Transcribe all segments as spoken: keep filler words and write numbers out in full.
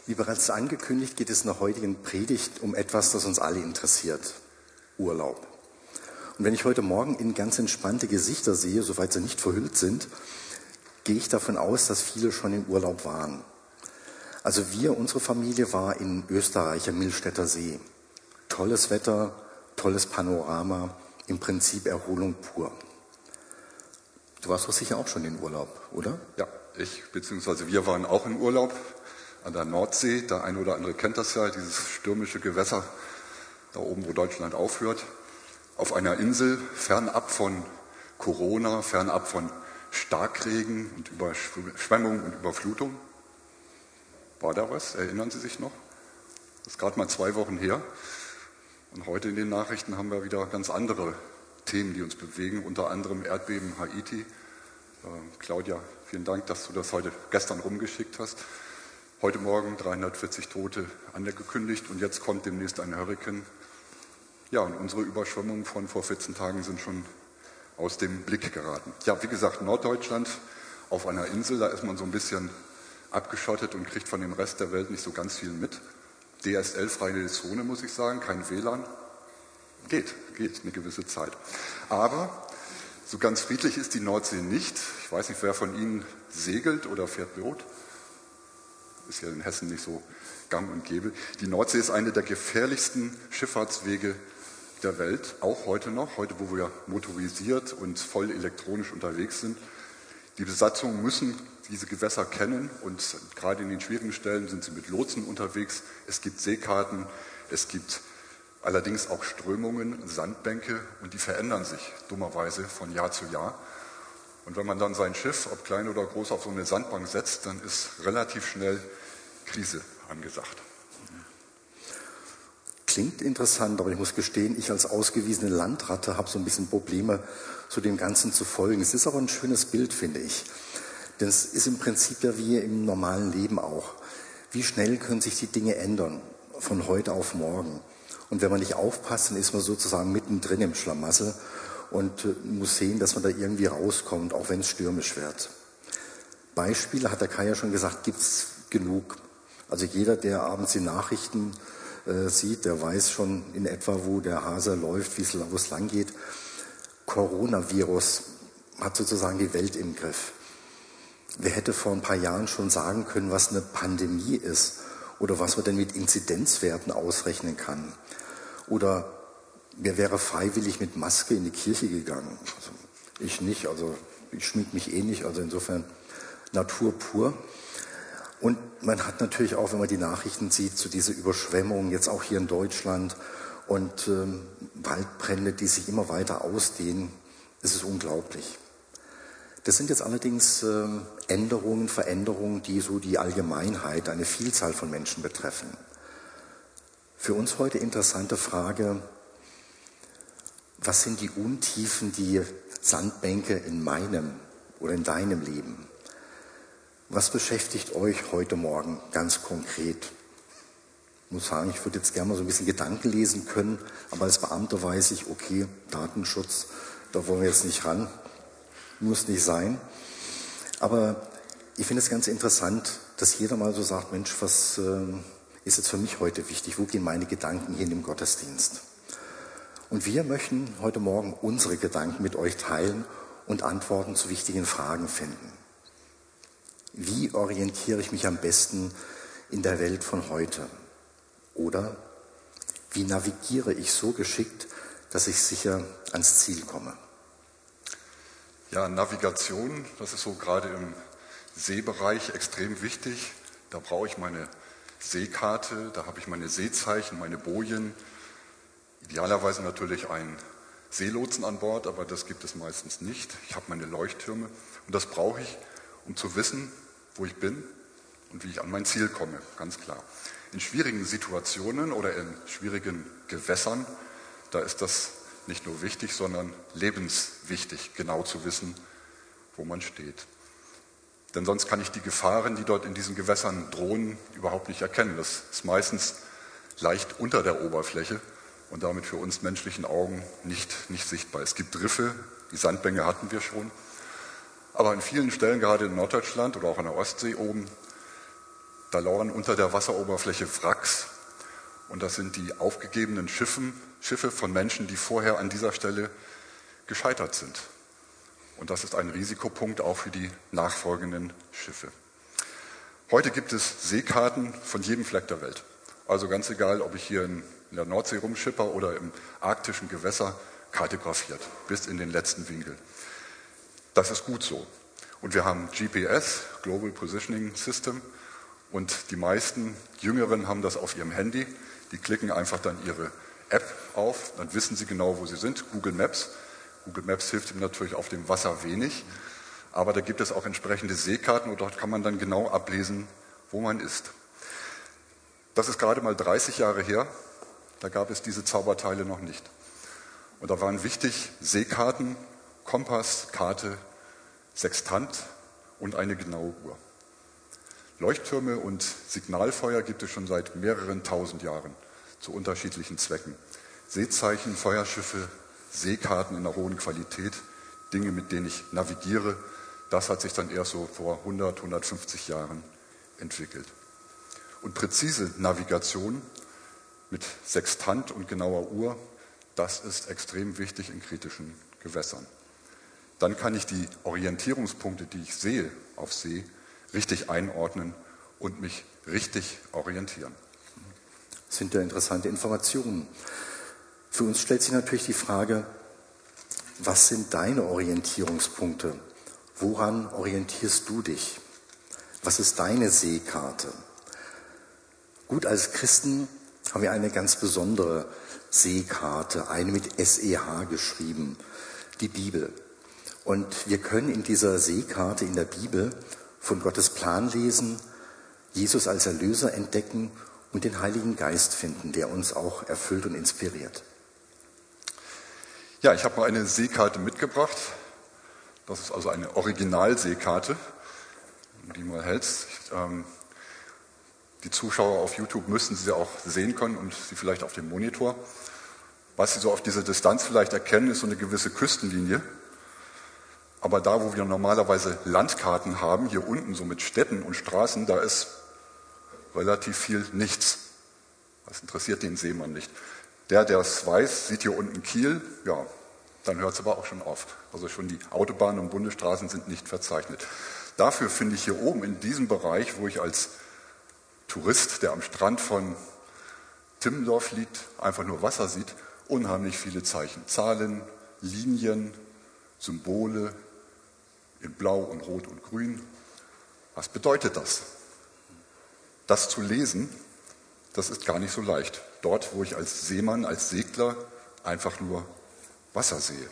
Wie bereits angekündigt, geht es in der heutigen Predigt um etwas, das uns alle interessiert: Urlaub. Und wenn ich heute Morgen in ganz entspannte Gesichter sehe, soweit sie nicht verhüllt sind, gehe ich davon aus, dass viele schon im Urlaub waren. Also wir, unsere Familie war in Österreich am Millstätter See. Tolles Wetter, tolles Panorama, im Prinzip Erholung pur. Du warst doch sicher auch schon in Urlaub, oder? Ja, ich bzw. wir waren auch im Urlaub an der Nordsee. Der eine oder andere kennt das ja, dieses stürmische Gewässer da oben, wo Deutschland aufhört. Auf einer Insel, fernab von Corona, fernab von Starkregen und Überschwemmung und Überflutung. War da was? Erinnern Sie sich noch? Das ist gerade mal zwei Wochen her. Und heute in den Nachrichten haben wir wieder ganz andere Themen, die uns bewegen, unter anderem Erdbeben Haiti. Äh, Claudia, vielen Dank, dass du das heute gestern rumgeschickt hast. Heute Morgen dreihundertvierzig Tote angekündigt und jetzt kommt demnächst ein Hurrikan. Ja, und unsere Überschwemmungen von vor vierzehn Tagen sind schon aus dem Blick geraten. Ja, wie gesagt, Norddeutschland auf einer Insel, da ist man so ein bisschen abgeschottet und kriegt von dem Rest der Welt nicht so ganz viel mit. D S L-freie Zone, muss ich sagen, kein W L A N. Geht, geht eine gewisse Zeit. Aber so ganz friedlich ist die Nordsee nicht. Ich weiß nicht, wer von Ihnen segelt oder fährt Boot. Ist ja in Hessen nicht so gang und gäbe. Die Nordsee ist eine der gefährlichsten Schifffahrtswege der Welt, auch heute noch, heute wo wir motorisiert und voll elektronisch unterwegs sind. Die Besatzungen müssen diese Gewässer kennen und gerade in den schwierigen Stellen sind sie mit Lotsen unterwegs. Es gibt Seekarten, es gibt allerdings auch Strömungen, Sandbänke und die verändern sich dummerweise von Jahr zu Jahr. Und wenn man dann sein Schiff, ob klein oder groß, auf so eine Sandbank setzt, dann ist relativ schnell Krise angesagt. Klingt interessant, aber ich muss gestehen, ich als ausgewiesene Landratte habe so ein bisschen Probleme, zu dem Ganzen zu folgen. Es ist aber ein schönes Bild, finde ich. Denn es ist im Prinzip ja wie im normalen Leben auch. Wie schnell können sich die Dinge ändern, von heute auf morgen? Und wenn man nicht aufpasst, dann ist man sozusagen mittendrin im Schlamassel und muss sehen, dass man da irgendwie rauskommt, auch wenn es stürmisch wird. Beispiele, hat der Kai ja schon gesagt, gibt es genug. Also jeder, der abends die Nachrichten äh, sieht, der weiß schon in etwa, wo der Hase läuft, wo es lang geht. Coronavirus hat sozusagen die Welt im Griff. Wer hätte vor ein paar Jahren schon sagen können, was eine Pandemie ist oder was man denn mit Inzidenzwerten ausrechnen kann? Oder wer wäre freiwillig mit Maske in die Kirche gegangen? Also ich nicht, also ich schmink mich eh nicht, also insofern Natur pur. Und man hat natürlich auch, wenn man die Nachrichten sieht, zu dieser Überschwemmung, jetzt auch hier in Deutschland und ähm, Waldbrände, die sich immer weiter ausdehnen, es ist unglaublich. Das sind jetzt allerdings äh, Änderungen, Veränderungen, die so die Allgemeinheit, eine Vielzahl von Menschen betreffen. Für uns heute interessante Frage: Was sind die Untiefen, die Sandbänke in meinem oder in deinem Leben? Was beschäftigt euch heute Morgen ganz konkret? Ich muss sagen, ich würde jetzt gerne mal so ein bisschen Gedanken lesen können, aber als Beamter weiß ich, okay, Datenschutz, da wollen wir jetzt nicht ran, muss nicht sein. Aber ich finde es ganz interessant, dass jeder mal so sagt, Mensch, was äh, ist jetzt für mich heute wichtig? Wo gehen meine Gedanken hin im Gottesdienst? Und wir möchten heute Morgen unsere Gedanken mit euch teilen und Antworten zu wichtigen Fragen finden. Wie orientiere ich mich am besten in der Welt von heute? Oder wie navigiere ich so geschickt, dass ich sicher ans Ziel komme? Ja, Navigation, das ist so gerade im Seebereich extrem wichtig. Da brauche ich meine Seekarte, da habe ich meine Seezeichen, meine Bojen. Idealerweise natürlich einen Seelotsen an Bord, aber das gibt es meistens nicht. Ich habe meine Leuchttürme und das brauche ich, um zu wissen, wo ich bin und wie ich an mein Ziel komme, ganz klar. In schwierigen Situationen oder in schwierigen Gewässern, da ist das nicht nur wichtig, sondern lebenswichtig, genau zu wissen, wo man steht. Denn sonst kann ich die Gefahren, die dort in diesen Gewässern drohen, überhaupt nicht erkennen. Das ist meistens leicht unter der Oberfläche und damit für uns menschlichen Augen nicht, nicht sichtbar. Es gibt Riffe, die Sandbänke hatten wir schon. Aber an vielen Stellen, gerade in Norddeutschland oder auch an der Ostsee oben, Da lauern unter der Wasseroberfläche Wracks und das sind die aufgegebenen Schiffen, Schiffe von Menschen, die vorher an dieser Stelle gescheitert sind. Und das ist ein Risikopunkt auch für die nachfolgenden Schiffe. Heute gibt es Seekarten von jedem Fleck der Welt. Also ganz egal, ob ich hier in der Nordsee rumschipper oder im arktischen Gewässer, kartografiert, bis in den letzten Winkel. Das ist gut so. Und wir haben G P S, Global Positioning System, und die meisten Jüngeren haben das auf ihrem Handy. Die klicken einfach dann ihre App auf, dann wissen sie genau, wo sie sind. Google Maps. Google Maps hilft ihm natürlich auf dem Wasser wenig, aber da gibt es auch entsprechende Seekarten und dort kann man dann genau ablesen, wo man ist. Das ist gerade mal dreißig Jahre her, da gab es diese Zauberteile noch nicht. Und da waren wichtig Seekarten, Kompass, Karte, Sextant und eine genaue Uhr. Leuchttürme und Signalfeuer gibt es schon seit mehreren tausend Jahren zu unterschiedlichen Zwecken. Seezeichen, Feuerschiffe, Seekarten in einer hohen Qualität, Dinge, mit denen ich navigiere, das hat sich dann erst so vor hundert, hundertfünfzig Jahren entwickelt. Und präzise Navigation mit Sextant und genauer Uhr, das ist extrem wichtig in kritischen Gewässern. Dann kann ich die Orientierungspunkte, die ich sehe auf See, richtig einordnen und mich richtig orientieren. Das sind ja interessante Informationen. Für uns stellt sich natürlich die Frage, was sind deine Orientierungspunkte? Woran orientierst du dich? Was ist deine Seekarte? Gut, als Christen haben wir eine ganz besondere Seekarte, eine mit S E H geschrieben, die Bibel. Und wir können in dieser Seekarte in der Bibel von Gottes Plan lesen, Jesus als Erlöser entdecken und den Heiligen Geist finden, der uns auch erfüllt und inspiriert. Ja, ich habe mal eine Seekarte mitgebracht. Das ist also eine Originalseekarte, die mal hältst. Ich, ähm, die Zuschauer auf YouTube müssen sie auch sehen können und sie vielleicht auf dem Monitor. Was Sie so auf dieser Distanz vielleicht erkennen, ist so eine gewisse Küstenlinie. Aber da, wo wir normalerweise Landkarten haben, hier unten so mit Städten und Straßen, da ist relativ viel nichts. Das interessiert den Seemann nicht. Der, der es weiß, sieht hier unten Kiel, ja, dann hört es aber auch schon auf. Also schon die Autobahnen und Bundesstraßen sind nicht verzeichnet. Dafür finde ich hier oben in diesem Bereich, wo ich als Tourist, der am Strand von Timmendorf liegt, einfach nur Wasser sieht, unheimlich viele Zeichen. Zahlen, Linien, Symbole in Blau und Rot und Grün. Was bedeutet das? Das zu lesen, das ist gar nicht so leicht. Dort, wo ich als Seemann, als Segler einfach nur Wasser sehe.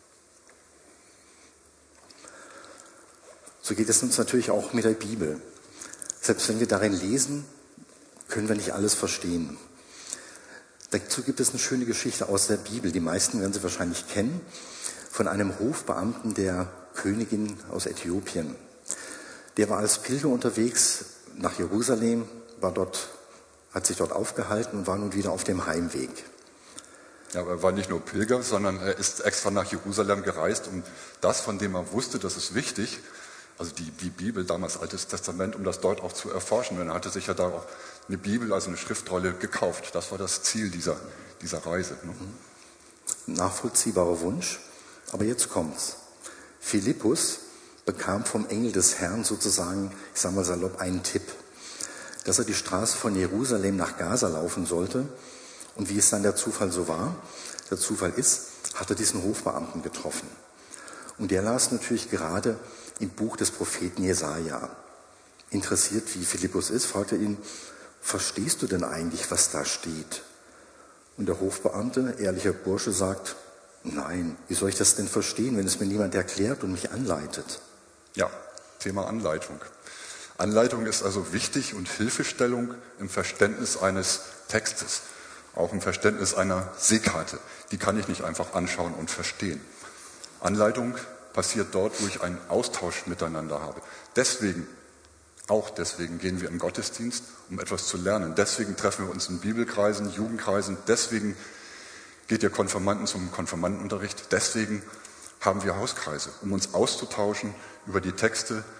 So geht es uns natürlich auch mit der Bibel. Selbst wenn wir darin lesen, können wir nicht alles verstehen. Dazu gibt es eine schöne Geschichte aus der Bibel. Die meisten werden sie wahrscheinlich kennen. Von einem Hofbeamten der Königin aus Äthiopien. Der war als Pilger unterwegs nach Jerusalem, war dort, hat sich dort aufgehalten und war nun wieder auf dem Heimweg. Ja, aber er war nicht nur Pilger, sondern er ist extra nach Jerusalem gereist, um das, von dem er wusste, das ist wichtig, also die, die Bibel, damals Altes Testament, um das dort auch zu erforschen. Und er hatte sich ja da auch eine Bibel, also eine Schriftrolle, gekauft. Das war das Ziel dieser, dieser Reise. Ne? Nachvollziehbarer Wunsch, aber jetzt kommt's. Philippus bekam vom Engel des Herrn sozusagen, ich sage mal salopp, einen Tipp, dass er die Straße von Jerusalem nach Gaza laufen sollte. Und wie es dann der Zufall so war, der Zufall ist, hat er diesen Hofbeamten getroffen. Und der las natürlich gerade im Buch des Propheten Jesaja. Interessiert, wie Philippus ist, fragte ihn, verstehst du denn eigentlich, was da steht? Und der Hofbeamte, ehrlicher Bursche, sagt, nein, wie soll ich das denn verstehen, wenn es mir niemand erklärt und mich anleitet? Ja, Thema Anleitung. Anleitung ist also wichtig und Hilfestellung im Verständnis eines Textes, auch im Verständnis einer Seekarte. Die kann ich nicht einfach anschauen und verstehen. Anleitung passiert dort, wo ich einen Austausch miteinander habe. Deswegen, auch deswegen gehen wir in den Gottesdienst, um etwas zu lernen. Deswegen treffen wir uns in Bibelkreisen, Jugendkreisen. Deswegen geht ihr Konfirmanden zum Konfirmandenunterricht. Deswegen haben wir Hauskreise, um uns auszutauschen über die Texte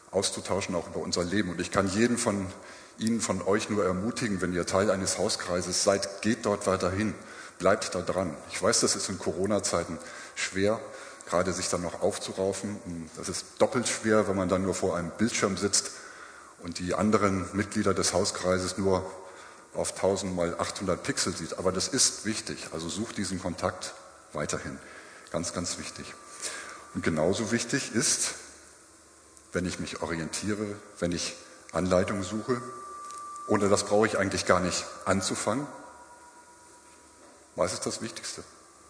auszutauschen, auch über unser Leben. Und ich kann jeden von Ihnen, von euch nur ermutigen, wenn ihr Teil eines Hauskreises seid, geht dort weiter hin, bleibt da dran. Ich weiß, das ist in Corona-Zeiten schwer, gerade sich dann noch aufzuraufen. Das ist doppelt schwer, wenn man dann nur vor einem Bildschirm sitzt und die anderen Mitglieder des Hauskreises nur auf tausend mal achthundert Pixel sieht. Aber das ist wichtig, also sucht diesen Kontakt weiterhin. Ganz, ganz wichtig. Und genauso wichtig ist, wenn ich mich orientiere, wenn ich Anleitung suche, ohne das brauche ich eigentlich gar nicht anzufangen. Was ist das Wichtigste?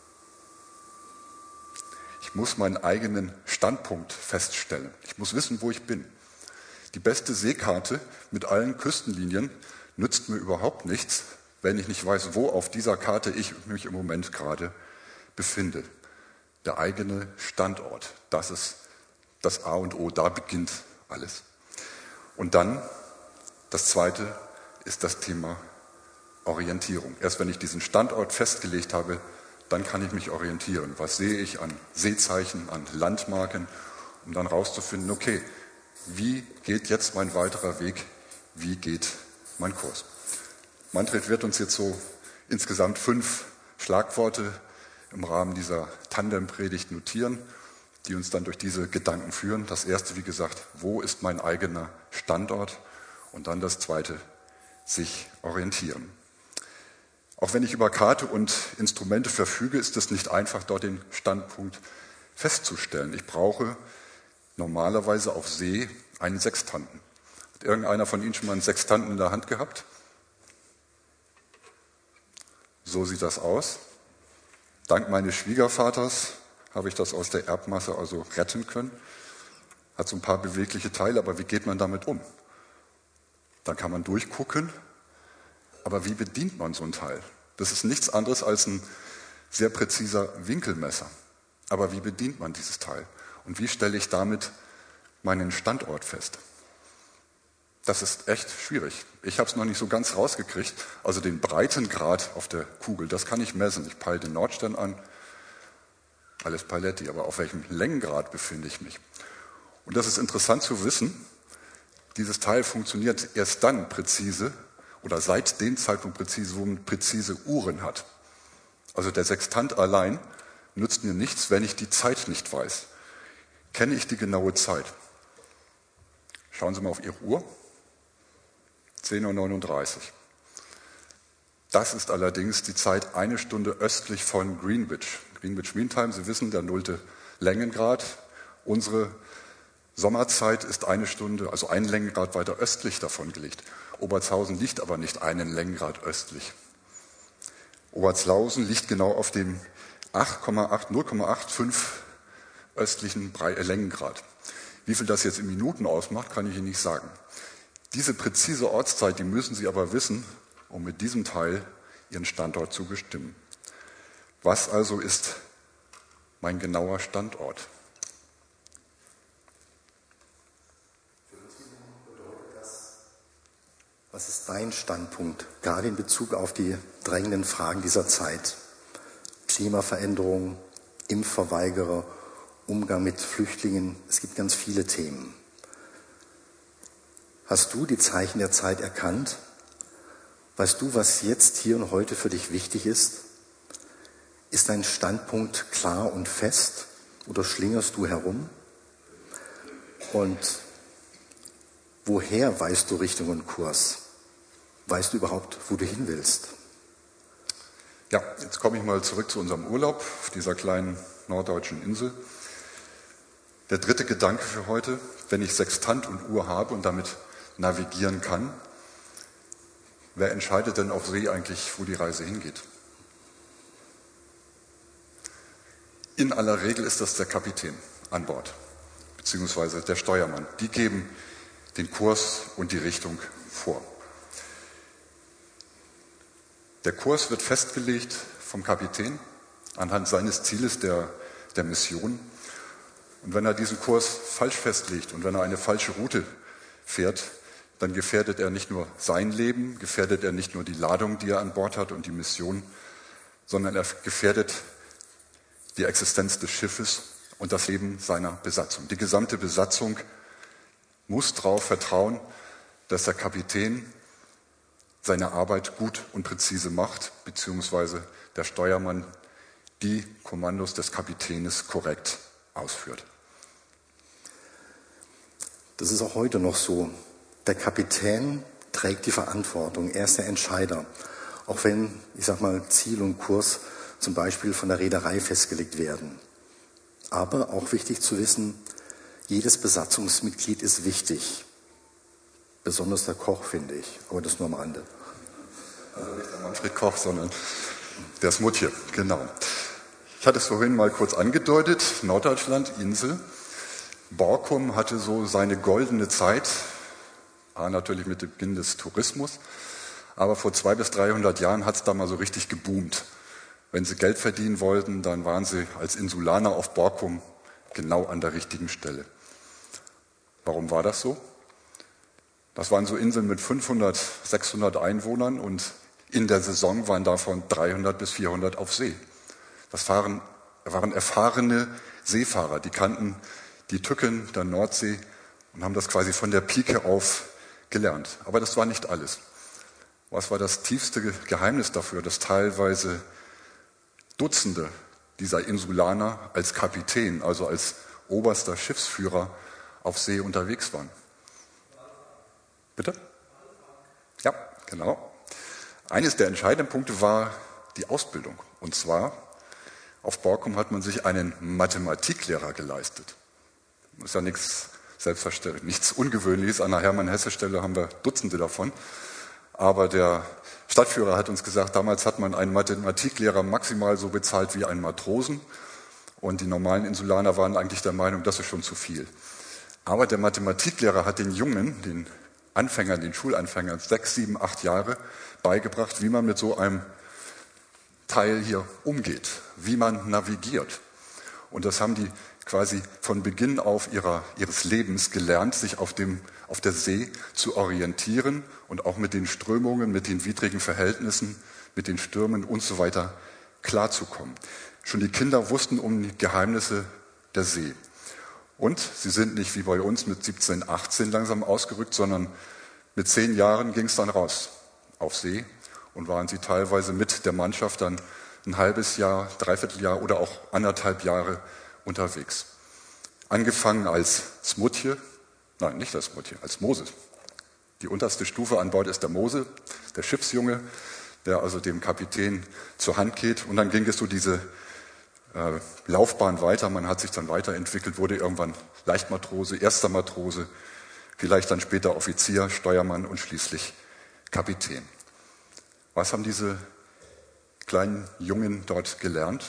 Ich muss meinen eigenen Standpunkt feststellen. Ich muss wissen, wo ich bin. Die beste Seekarte mit allen Küstenlinien nützt mir überhaupt nichts, wenn ich nicht weiß, wo auf dieser Karte ich mich im Moment gerade befinde. Der eigene Standort, das ist das A und O, da beginnt alles. Und dann, das Zweite, ist das Thema Orientierung. Erst wenn ich diesen Standort festgelegt habe, dann kann ich mich orientieren. Was sehe ich an Seezeichen, an Landmarken, um dann rauszufinden, okay, wie geht jetzt mein weiterer Weg, wie geht mein Kurs? Manfred wird uns jetzt so insgesamt fünf Schlagworte im Rahmen dieser Tandempredigt notieren, die uns dann durch diese Gedanken führen. Das erste, wie gesagt, wo ist mein eigener Standort? Und dann das zweite, sich orientieren. Auch wenn ich über Karte und Instrumente verfüge, ist es nicht einfach, dort den Standpunkt festzustellen. Ich brauche normalerweise auf See einen Sextanten. Hat irgendeiner von Ihnen schon mal einen Sextanten in der Hand gehabt? So sieht das aus. Dank meines Schwiegervaters habe ich das aus der Erbmasse also retten können. Hat so ein paar bewegliche Teile, aber wie geht man damit um? Dann kann man durchgucken, aber wie bedient man so ein Teil? Das ist nichts anderes als ein sehr präziser Winkelmesser. Aber wie bedient man dieses Teil? Und wie stelle ich damit meinen Standort fest? Das ist echt schwierig. Ich habe es noch nicht so ganz rausgekriegt. Also den Breitengrad auf der Kugel, das kann ich messen. Ich peile den Nordstern an, alles Paletti, aber auf welchem Längengrad befinde ich mich? Und das ist interessant zu wissen. Dieses Teil funktioniert erst dann präzise oder seit dem Zeitpunkt präzise, wo man präzise Uhren hat. Also der Sextant allein nützt mir nichts, wenn ich die Zeit nicht weiß. Kenne ich die genaue Zeit? Schauen Sie mal auf Ihre Uhr. zehn Uhr neununddreißig. Das ist allerdings die Zeit eine Stunde östlich von Greenwich. Greenwich Mean Time, Sie wissen, der nullte Längengrad. Unsere Sommerzeit ist eine Stunde, also einen Längengrad weiter östlich davon gelegt. Obertshausen liegt aber nicht einen Längengrad östlich. Obertshausen liegt genau auf dem null Komma fünfundachtzig östlichen Längengrad. Wie viel das jetzt in Minuten ausmacht, kann ich Ihnen nicht sagen. Diese präzise Ortszeit, die müssen Sie aber wissen, um mit diesem Teil Ihren Standort zu bestimmen. Was also ist mein genauer Standort? Was ist dein Standpunkt, gerade in Bezug auf die drängenden Fragen dieser Zeit? Klimaveränderung, Impfverweigerer, Umgang mit Flüchtlingen, es gibt ganz viele Themen. Hast du die Zeichen der Zeit erkannt? Weißt du, was jetzt, hier und heute für dich wichtig ist? Ist dein Standpunkt klar und fest oder schlingerst du herum? Und woher weißt du Richtung und Kurs? Weißt du überhaupt, wo du hin willst? Ja, jetzt komme ich mal zurück zu unserem Urlaub auf dieser kleinen norddeutschen Insel. Der dritte Gedanke für heute, wenn ich Sextant und Uhr habe und damit navigieren kann, wer entscheidet denn auf See eigentlich, wo die Reise hingeht? In aller Regel ist das der Kapitän an Bord, beziehungsweise der Steuermann. Die geben den Kurs und die Richtung vor. Der Kurs wird festgelegt vom Kapitän anhand seines Zieles der, der Mission. Und wenn er diesen Kurs falsch festlegt und wenn er eine falsche Route fährt, dann gefährdet er nicht nur sein Leben, gefährdet er nicht nur die Ladung, die er an Bord hat und die Mission, sondern er gefährdet die Existenz des Schiffes und das Leben seiner Besatzung. Die gesamte Besatzung muss darauf vertrauen, dass der Kapitän seine Arbeit gut und präzise macht, beziehungsweise der Steuermann die Kommandos des Kapitäns korrekt ausführt. Das ist auch heute noch so. Der Kapitän trägt die Verantwortung, er ist der Entscheider. Auch wenn, ich sag mal, Ziel und Kurs zum Beispiel von der Reederei festgelegt werden. Aber auch wichtig zu wissen, jedes Besatzungsmitglied ist wichtig. Besonders der Koch, finde ich. Aber das nur am Rande. Also nicht der Manfred Koch, sondern der Smutje, genau. Ich hatte es vorhin mal kurz angedeutet, Norddeutschland, Insel. Borkum hatte so seine goldene Zeit, A, natürlich mit dem Beginn des Tourismus, aber vor zweihundert bis dreihundert Jahren hat es da mal so richtig geboomt. Wenn sie Geld verdienen wollten, dann waren sie als Insulaner auf Borkum genau an der richtigen Stelle. Warum war das so? Das waren so Inseln mit fünfhundert, sechshundert Einwohnern und in der Saison waren davon dreihundert bis vierhundert auf See. Das waren, waren erfahrene Seefahrer, die kannten die Tücken der Nordsee und haben das quasi von der Pike auf gelernt. Aber das war nicht alles. Was war das tiefste Geheimnis dafür, dass teilweise Dutzende dieser Insulaner als Kapitän, also als oberster Schiffsführer auf See unterwegs waren? Bitte? Ja, genau. Eines der entscheidenden Punkte war die Ausbildung. Und zwar, auf Borkum hat man sich einen Mathematiklehrer geleistet. Das ist ja nichts selbstverständlich, nichts Ungewöhnliches. An der Hermann-Hesse-Stelle haben wir Dutzende davon. Aber der Stadtführer hat uns gesagt, damals hat man einen Mathematiklehrer maximal so bezahlt wie einen Matrosen. Und die normalen Insulaner waren eigentlich der Meinung, das ist schon zu viel. Aber der Mathematiklehrer hat den Jungen, den Anfängern, den Schulanfängern, sechs, sieben, acht Jahre beigebracht, wie man mit so einem Teil hier umgeht, wie man navigiert. Und das haben die quasi von Beginn auf ihrer, ihres Lebens gelernt, sich auf, dem, auf der See zu orientieren und auch mit den Strömungen, mit den widrigen Verhältnissen, mit den Stürmen und so weiter klarzukommen. Schon die Kinder wussten um die Geheimnisse der See. Und sie sind nicht wie bei uns mit siebzehn, achtzehn langsam ausgerückt, sondern mit zehn Jahren ging es dann raus auf See und waren sie teilweise mit der Mannschaft dann ein halbes Jahr, dreiviertel Jahr oder auch anderthalb Jahre unterwegs. Angefangen als Smutje, nein, nicht als Smutje, als Mose. Die unterste Stufe an Bord ist der Mose, der Schiffsjunge, der also dem Kapitän zur Hand geht. Und dann ging es so diese äh, Laufbahn weiter. Man hat sich dann weiterentwickelt, wurde irgendwann Leichtmatrose, erster Matrose, vielleicht dann später Offizier, Steuermann und schließlich Kapitän. Was haben diese kleinen Jungen dort gelernt?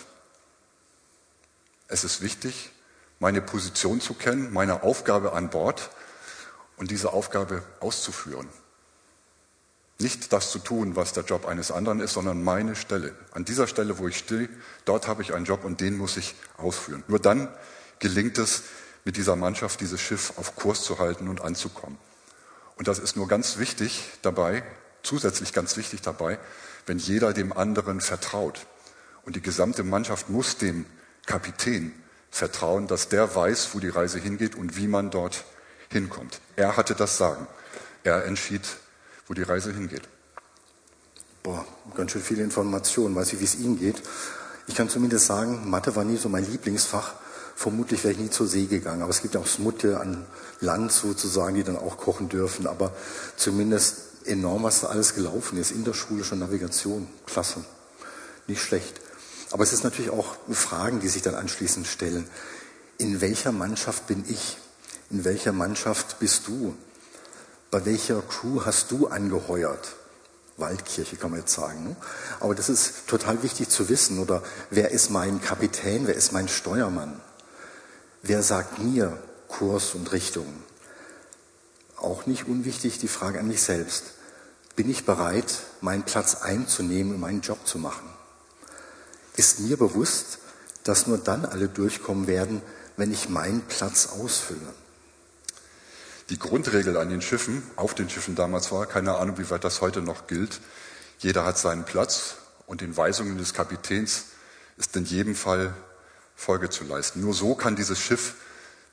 Es ist wichtig, meine Position zu kennen, meine Aufgabe an Bord und diese Aufgabe auszuführen. Nicht das zu tun, was der Job eines anderen ist, sondern meine Stelle. An dieser Stelle, wo ich stehe, dort habe ich einen Job und den muss ich ausführen. Nur dann gelingt es, mit dieser Mannschaft dieses Schiff auf Kurs zu halten und anzukommen. Und das ist nur ganz wichtig dabei, zusätzlich ganz wichtig dabei, wenn jeder dem anderen vertraut. Und die gesamte Mannschaft muss dem Kapitän vertrauen, dass der weiß, wo die Reise hingeht und wie man dort hinkommt. Er hatte das Sagen. Er entschied, wo die Reise hingeht. Boah, ganz schön viele Informationen. Weiß ich, wie es Ihnen geht. Ich kann zumindest sagen, Mathe war nie so mein Lieblingsfach. Vermutlich wäre ich nie zur See gegangen. Aber es gibt ja auch Smutje an Land sozusagen, die dann auch kochen dürfen. Aber zumindest enorm, was da alles gelaufen ist. In der Schule schon Navigation. Klasse. Nicht schlecht. Aber es ist natürlich auch Fragen, die sich dann anschließend stellen. In welcher Mannschaft bin ich? In welcher Mannschaft bist du? Bei welcher Crew hast du angeheuert? Waldkirche kann man jetzt sagen. Ne? Aber das ist total wichtig zu wissen. Oder wer ist mein Kapitän? Wer ist mein Steuermann? Wer sagt mir Kurs und Richtung? Auch nicht unwichtig die Frage an mich selbst. Bin ich bereit, meinen Platz einzunehmen und meinen Job zu machen? Ist mir bewusst, dass nur dann alle durchkommen werden, wenn ich meinen Platz ausfülle? Die Grundregel an den Schiffen, auf den Schiffen damals war, keine Ahnung, wie weit das heute noch gilt, jeder hat seinen Platz und den Weisungen des Kapitäns ist in jedem Fall Folge zu leisten. Nur so kann dieses Schiff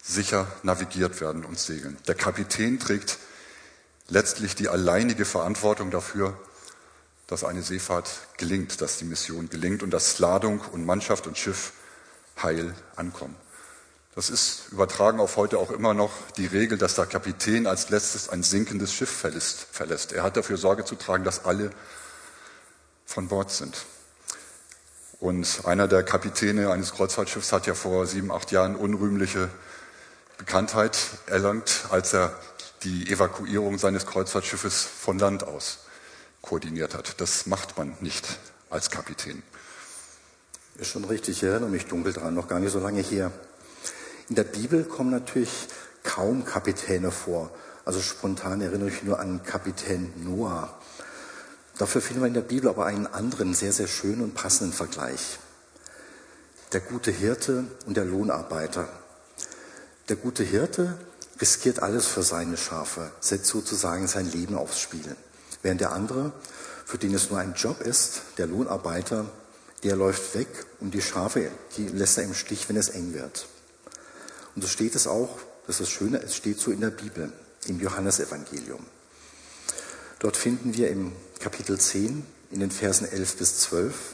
sicher navigiert werden und segeln. Der Kapitän trägt letztlich die alleinige Verantwortung dafür, dass eine Seefahrt gelingt, dass die Mission gelingt und dass Ladung und Mannschaft und Schiff heil ankommen. Das ist übertragen auf heute auch immer noch die Regel, dass der Kapitän als letztes ein sinkendes Schiff verlässt. Er hat dafür Sorge zu tragen, dass alle von Bord sind. Und einer der Kapitäne eines Kreuzfahrtschiffs hat ja vor sieben, acht Jahren unrühmliche Bekanntheit erlangt, als er die Evakuierung seines Kreuzfahrtschiffes von Land aus koordiniert hat. Das macht man nicht als Kapitän. Ist schon richtig, ich erinnere mich dunkel dran, noch gar nicht so lange her. In der Bibel kommen natürlich kaum Kapitäne vor. Also spontan erinnere ich mich nur an Kapitän Noah. Dafür finden wir in der Bibel aber einen anderen, sehr, sehr schönen und passenden Vergleich. Der gute Hirte und der Lohnarbeiter. Der gute Hirte riskiert alles für seine Schafe, setzt sozusagen sein Leben aufs Spiel. Während der andere, für den es nur ein Job ist, der Lohnarbeiter, der läuft weg und die Schafe, die lässt er im Stich, wenn es eng wird. Und so steht es auch, das ist das Schöne, es steht so in der Bibel, im Johannesevangelium. Dort finden wir im Kapitel zehn, in den Versen elf bis zwölf,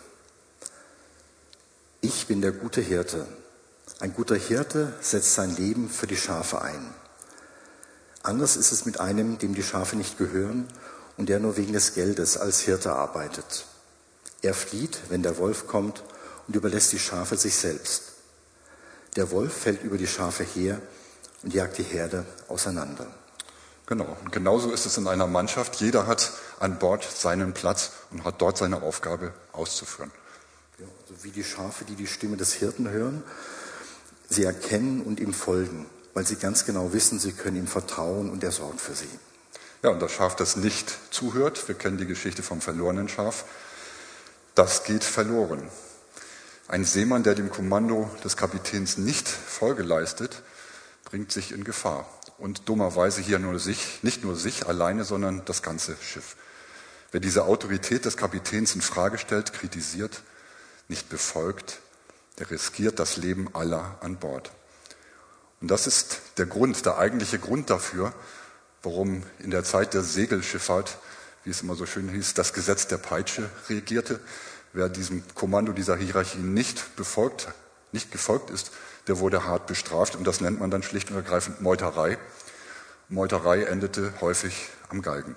ich bin der gute Hirte. Ein guter Hirte setzt sein Leben für die Schafe ein. Anders ist es mit einem, dem die Schafe nicht gehören und der nur wegen des Geldes als Hirte arbeitet. Er flieht, wenn der Wolf kommt, und überlässt die Schafe sich selbst. Der Wolf fällt über die Schafe her und jagt die Herde auseinander. Genau, und genauso ist es in einer Mannschaft. Jeder hat an Bord seinen Platz und hat dort seine Aufgabe auszuführen. Ja, also wie die Schafe, die die Stimme des Hirten hören, sie erkennen und ihm folgen, weil sie ganz genau wissen, sie können ihm vertrauen und er sorgt für sie. Ja, und das Schaf, das nicht zuhört, wir kennen die Geschichte vom verlorenen Schaf, das geht verloren. Ein Seemann, der dem Kommando des Kapitäns nicht Folge leistet, bringt sich in Gefahr. Und dummerweise hier nur sich, nicht nur sich alleine, sondern das ganze Schiff. Wer diese Autorität des Kapitäns in Frage stellt, kritisiert, nicht befolgt, der riskiert das Leben aller an Bord. Und das ist der Grund, der eigentliche Grund dafür, warum in der Zeit der Segelschifffahrt, wie es immer so schön hieß, das Gesetz der Peitsche regierte. Wer diesem Kommando dieser Hierarchie nicht befolgt, nicht gefolgt ist, der wurde hart bestraft. Und das nennt man dann schlicht und ergreifend Meuterei. Meuterei endete häufig am Galgen.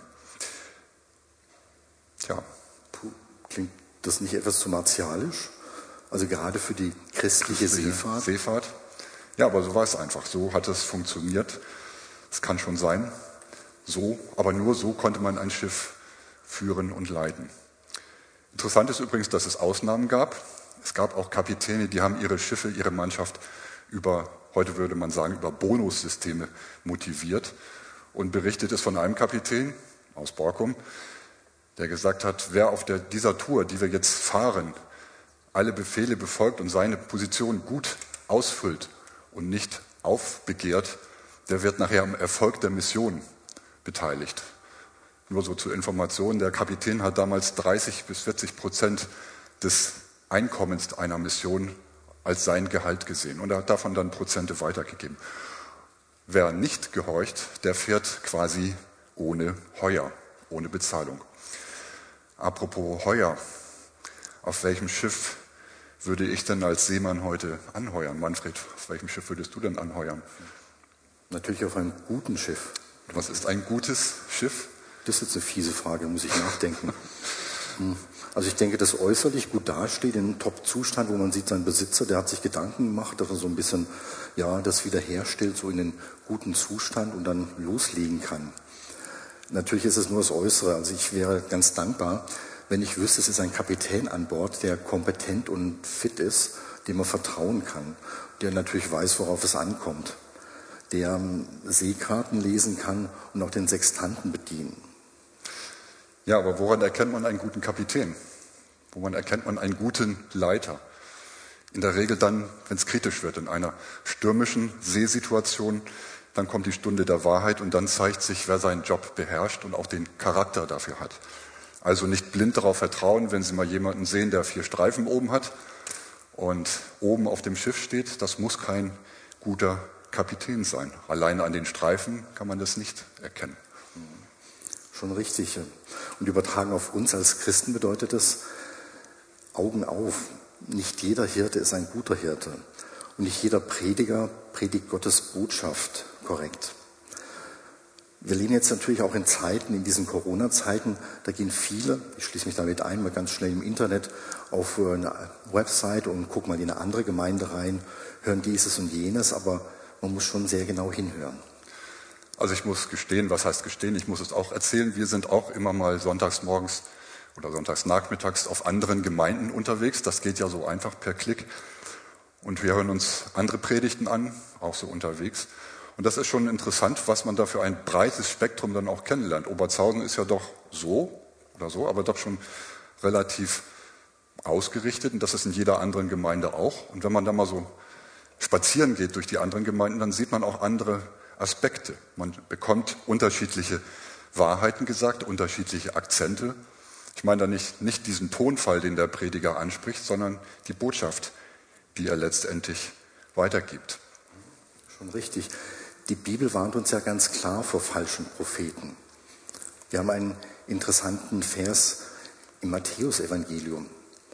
Tja. Puh, klingt das nicht etwas zu martialisch? Also gerade für die christliche Seefahrt? Seefahrt. Ja, aber so war es einfach. So hat es funktioniert. Es kann schon sein. So, aber nur so konnte man ein Schiff führen und leiten. Interessant ist übrigens, dass es Ausnahmen gab. Es gab auch Kapitäne, die haben ihre Schiffe, ihre Mannschaft über, heute würde man sagen, über Bonussysteme motiviert. Und berichtet es von einem Kapitän aus Borkum, der gesagt hat, wer auf der, dieser Tour, die wir jetzt fahren, alle Befehle befolgt und seine Position gut ausfüllt und nicht aufbegehrt, der wird nachher am Erfolg der Mission beteiligt. Nur so zur Information, der Kapitän hat damals dreißig bis vierzig Prozent des Einkommens einer Mission als sein Gehalt gesehen und er hat davon dann Prozente weitergegeben. Wer nicht gehorcht, der fährt quasi ohne Heuer, ohne Bezahlung. Apropos Heuer, auf welchem Schiff würde ich denn als Seemann heute anheuern? Manfred, auf welchem Schiff würdest du denn anheuern? Natürlich auf einem guten Schiff. Was ist ein gutes Schiff? Das ist jetzt eine fiese Frage, muss ich nachdenken. Also ich denke, das äußerlich gut dasteht, in einem Top-Zustand, wo man sieht, sein Besitzer, der hat sich Gedanken gemacht, dass er so ein bisschen, ja, das wiederherstellt, so in den guten Zustand und dann loslegen kann. Natürlich ist es nur das Äußere. Also ich wäre ganz dankbar, wenn ich wüsste, es ist ein Kapitän an Bord, der kompetent und fit ist, dem man vertrauen kann, der natürlich weiß, worauf es ankommt, der Seekarten lesen kann und auch den Sextanten bedienen. Ja, aber woran erkennt man einen guten Kapitän? Woran erkennt man einen guten Leiter? In der Regel dann, wenn es kritisch wird, in einer stürmischen Seesituation, dann kommt die Stunde der Wahrheit und dann zeigt sich, wer seinen Job beherrscht und auch den Charakter dafür hat. Also nicht blind darauf vertrauen, wenn Sie mal jemanden sehen, der vier Streifen oben hat und oben auf dem Schiff steht, das muss kein guter Kapitän sein. Allein an den Streifen kann man das nicht erkennen. Schon richtig. Und übertragen auf uns als Christen bedeutet es, Augen auf. Nicht jeder Hirte ist ein guter Hirte. Und nicht jeder Prediger predigt Gottes Botschaft korrekt. Wir leben jetzt natürlich auch in Zeiten, in diesen Corona-Zeiten, da gehen viele, ich schließe mich damit ein, mal ganz schnell im Internet auf eine Website und gucken mal in eine andere Gemeinde rein, hören dieses und jenes, aber man muss schon sehr genau hinhören. Also ich muss gestehen, was heißt gestehen, ich muss es auch erzählen, wir sind auch immer mal sonntags morgens oder sonntags nachmittags auf anderen Gemeinden unterwegs, das geht ja so einfach per Klick und wir hören uns andere Predigten an, auch so unterwegs. Und das ist schon interessant, was man da für ein breites Spektrum dann auch kennenlernt. Obertshausen ist ja doch so oder so, aber doch schon relativ ausgerichtet und das ist in jeder anderen Gemeinde auch. Und wenn man da mal so spazieren geht durch die anderen Gemeinden, dann sieht man auch andere Aspekte. Man bekommt unterschiedliche Wahrheiten gesagt, unterschiedliche Akzente. Ich meine da nicht, nicht diesen Tonfall, den der Prediger anspricht, sondern die Botschaft, die er letztendlich weitergibt. Schon richtig. Die Bibel warnt uns ja ganz klar vor falschen Propheten. Wir haben einen interessanten Vers im Matthäusevangelium.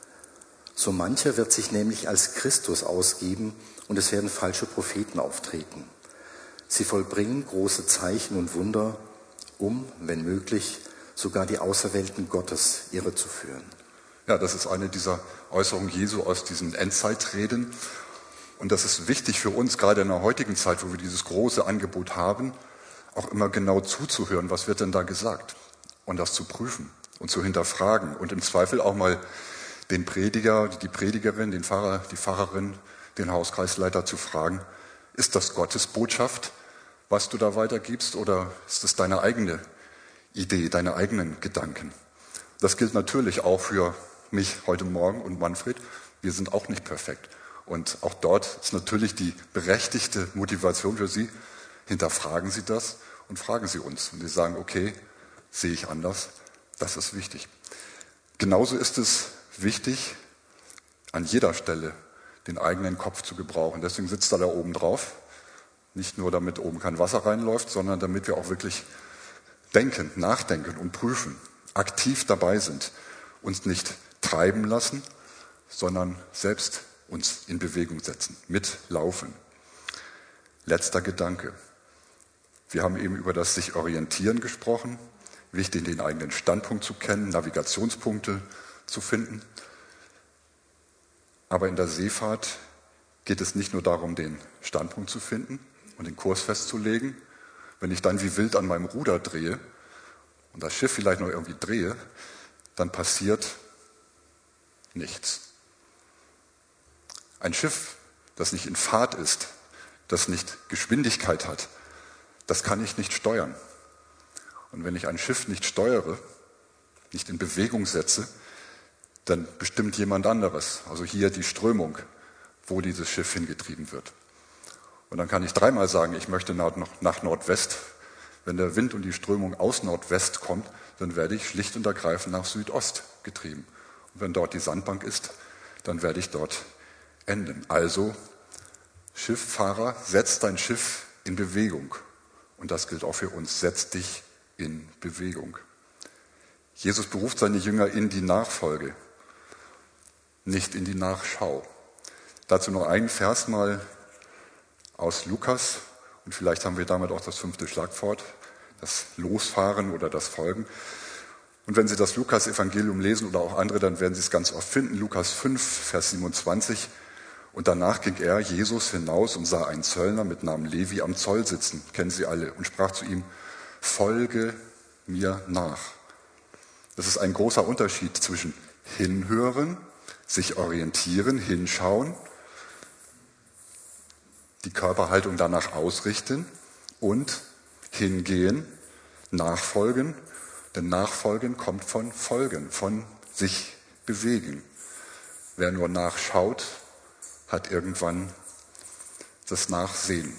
So mancher wird sich nämlich als Christus ausgeben und es werden falsche Propheten auftreten. Sie vollbringen große Zeichen und Wunder, um, wenn möglich, sogar die Auserwählten Gottes irrezuführen. Ja, das ist eine dieser Äußerungen Jesu aus diesen Endzeitreden. Und das ist wichtig für uns, gerade in der heutigen Zeit, wo wir dieses große Angebot haben, auch immer genau zuzuhören, was wird denn da gesagt? Und das zu prüfen und zu hinterfragen und im Zweifel auch mal den Prediger, die Predigerin, den Pfarrer, die Pfarrerin, den Hauskreisleiter zu fragen, ist das Gottes Botschaft, was du da weitergibst, oder ist das deine eigene Idee, deine eigenen Gedanken? Das gilt natürlich auch für mich heute Morgen und Manfred. Wir sind auch nicht perfekt. Und auch dort ist natürlich die berechtigte Motivation für Sie, hinterfragen Sie das und fragen Sie uns. Und Sie sagen, okay, sehe ich anders, das ist wichtig. Genauso ist es wichtig, an jeder Stelle den eigenen Kopf zu gebrauchen. Deswegen sitzt er da oben drauf. Nicht nur, damit oben kein Wasser reinläuft, sondern damit wir auch wirklich denken, nachdenken und prüfen, aktiv dabei sind, uns nicht treiben lassen, sondern selbst uns in Bewegung setzen, mitlaufen. Letzter Gedanke. Wir haben eben über das sich orientieren gesprochen. Wichtig, den eigenen Standpunkt zu kennen, Navigationspunkte zu finden. Aber in der Seefahrt geht es nicht nur darum, den Standpunkt zu finden und den Kurs festzulegen. Wenn ich dann wie wild an meinem Ruder drehe und das Schiff vielleicht noch irgendwie drehe, dann passiert nichts. Ein Schiff, das nicht in Fahrt ist, das nicht Geschwindigkeit hat, das kann ich nicht steuern. Und wenn ich ein Schiff nicht steuere, nicht in Bewegung setze, dann bestimmt jemand anderes, also hier die Strömung, wo dieses Schiff hingetrieben wird. Und dann kann ich dreimal sagen, ich möchte nach Nordwest. Wenn der Wind und die Strömung aus Nordwest kommt, dann werde ich schlicht und ergreifend nach Südost getrieben. Und wenn dort die Sandbank ist, dann werde ich dort enden. Also, Schifffahrer, setz dein Schiff in Bewegung. Und das gilt auch für uns. Setz dich in Bewegung. Jesus beruft seine Jünger in die Nachfolge, nicht in die Nachschau. Dazu noch einen Vers mal aus Lukas. Und vielleicht haben wir damit auch das fünfte Schlagwort, das Losfahren oder das Folgen. Und wenn Sie das Lukas-Evangelium lesen oder auch andere, dann werden Sie es ganz oft finden. Lukas fünf, Vers siebenundzwanzig. Und danach ging er, Jesus, hinaus und sah einen Zöllner mit Namen Levi am Zoll sitzen, kennen Sie alle, und sprach zu ihm, folge mir nach. Das ist ein großer Unterschied zwischen hinhören, sich orientieren, hinschauen, die Körperhaltung danach ausrichten und hingehen, nachfolgen. Denn Nachfolgen kommt von Folgen, von sich bewegen. Wer nur nachschaut, hat irgendwann das Nachsehen.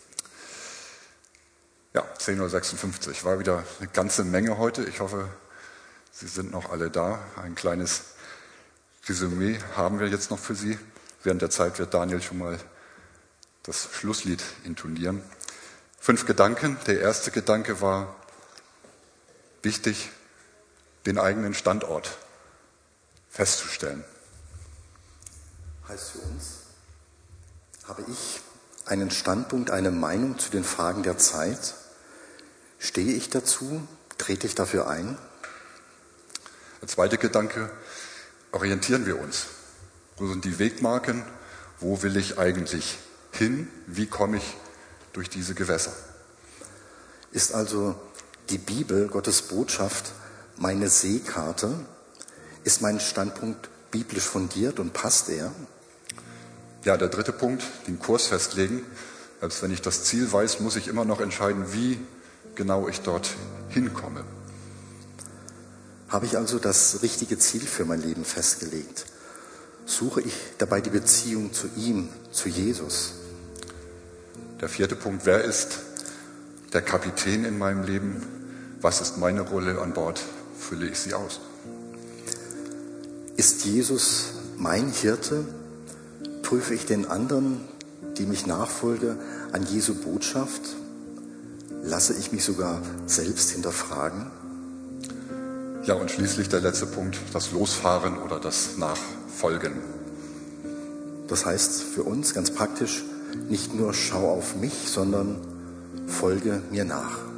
Ja, zehn Uhr sechsundfünfzig, war wieder eine ganze Menge heute. Ich hoffe, Sie sind noch alle da. Ein kleines Resümee haben wir jetzt noch für Sie. Während der Zeit wird Daniel schon mal das Schlusslied intonieren. Fünf Gedanken. Der erste Gedanke war wichtig, den eigenen Standort festzustellen. Heißt für uns, habe ich einen Standpunkt, eine Meinung zu den Fragen der Zeit? Stehe ich dazu? Trete ich dafür ein? Der zweite Gedanke, orientieren wir uns. Wo sind die Wegmarken? Wo will ich eigentlich hin? Wie komme ich durch diese Gewässer? Ist also die Bibel, Gottes Botschaft, meine Seekarte? Ist mein Standpunkt biblisch fundiert und passt er? Ja, der dritte Punkt, den Kurs festlegen. Als wenn ich das Ziel weiß, muss ich immer noch entscheiden, wie genau ich dort hinkomme. Habe ich also das richtige Ziel für mein Leben festgelegt? Suche ich dabei die Beziehung zu ihm, zu Jesus? Der vierte Punkt, wer ist der Kapitän in meinem Leben? Was ist meine Rolle an Bord? Fülle ich sie aus? Ist Jesus mein Hirte? Prüfe ich den anderen, die mich nachfolge, an Jesu Botschaft? Lasse ich mich sogar selbst hinterfragen? Ja, und schließlich der letzte Punkt, das Losfahren oder das Nachfolgen. Das heißt für uns ganz praktisch, nicht nur schau auf mich, sondern folge mir nach.